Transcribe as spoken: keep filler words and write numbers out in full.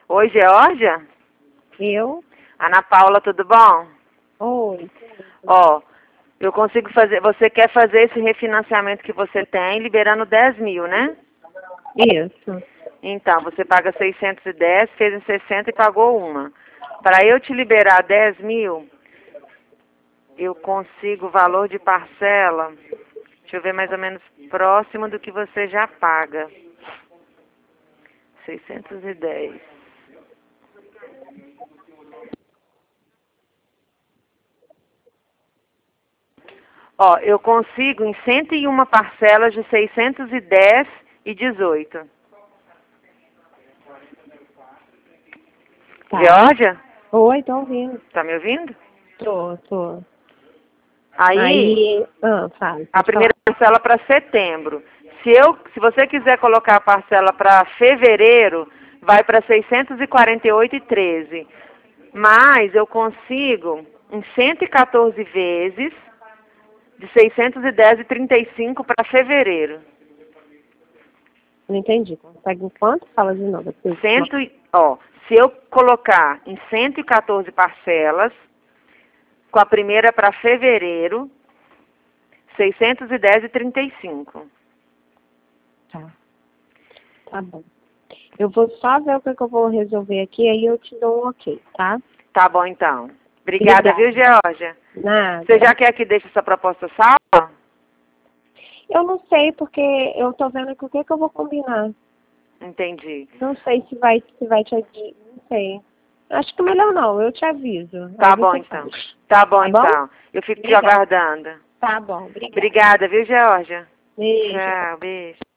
Oi, Geórgia? Eu? Ana Paula, tudo bom? Oi. Ó, eu consigo fazer... Você quer fazer esse refinanciamento que você tem, liberando dez mil, né? Isso. Então, você paga seiscentos e dez, fez em sessenta e pagou uma. Para eu te liberar dez mil, eu consigo o valor de parcela, deixa eu ver, mais ou menos próximo do que você já paga. seiscentos e dez. Ó, eu consigo em cento e uma parcelas de seiscentos e dez e dezoito. Tá. Geórgia? Oi, tô ouvindo. Tá me ouvindo? Tô, tô. Aí, Aí, ah, fala. a Pode primeira falar. parcela para setembro. Se, eu, se você quiser colocar a parcela para fevereiro, vai para seiscentos e quarenta e oito e treze. Mas eu consigo em cento e quatorze vezes de seiscentos e dez e trinta e cinco para fevereiro. Não entendi. Consegue em quanto? Fala de novo. Assim. Cento, e- ó, se eu colocar em cento e quatorze parcelas, com a primeira para fevereiro, seiscentos e dez e trinta e cinco. Tá. Tá bom. Eu vou só ver o que, que eu vou resolver aqui, aí eu te dou um ok, tá? Tá bom, então. Obrigada, Obrigada. viu, Geórgia? Nada. Você já quer que deixe essa proposta salva? Eu não sei, porque eu tô vendo que o que, que eu vou combinar. Entendi. Não sei se vai, se vai te avisar. Não sei. Acho que melhor não, eu te aviso. Tá Aí bom, você então. faz. Tá bom, Tá bom? então. Eu fico te Obrigada. aguardando. Tá bom, obrigada. Obrigada, viu, Geórgia? Beijo. Tchau, beijo.